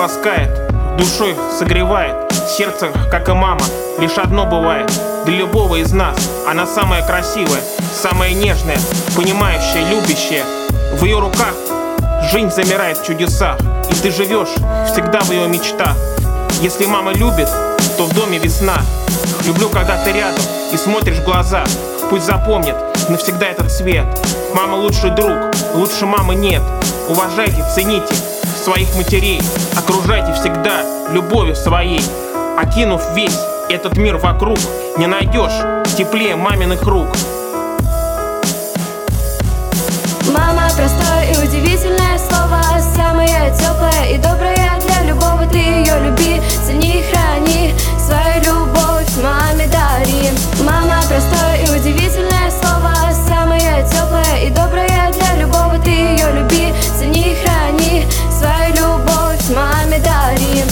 ласкает, душой согревает, сердце, как и мама, лишь одно бывает. Для любого из нас она самая красивая, самая нежная, понимающая, любящая. В ее руках жизнь замирает в чудесах, и ты живешь всегда в ее мечтах. Если мама любит, то в доме весна. Люблю, когда ты рядом и смотришь в глаза. Пусть запомнит навсегда этот свет. Мама лучший друг, лучше мамы нет. Уважайте, цените своих матерей. Окружайте всегда любовью своей. Окинув весь этот мир вокруг, не найдешь теплее маминых рук. Мама — простое и удивительное слово, самое теплое и доброе для любого. Ты ее люби, цени, храни, свою любовь маме дари. Мама — простое и удивительное слово, самое теплое и доброе для любого. Ты ее люби, цени, храни, свою любовь маме дари.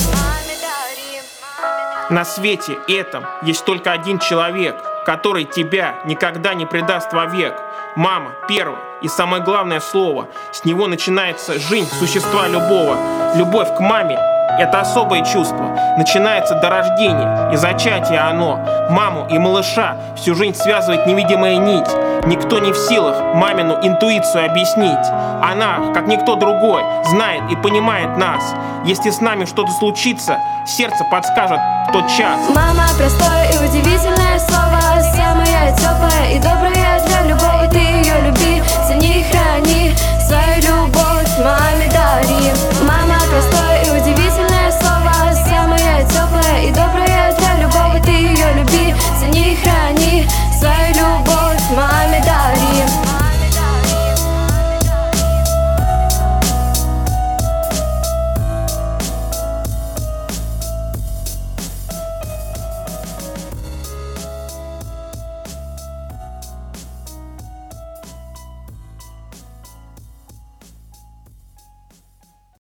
На свете этом есть только один человек, который тебя никогда не предаст вовек. Мама — первое и самое главное слово. С него начинается жизнь существа любого. Любовь к маме — это особое чувство. Начинается до рождения и зачатия оно. Маму и малыша всю жизнь связывает невидимая нить. Никто не в силах мамину интуицию объяснить. Она, как никто другой, знает и понимает нас. Если с нами что-то случится, сердце подскажет в тот час. Мама — простое и удивительное слово, самое теплое и доброе для любого. Ты ее люби, цени, храни.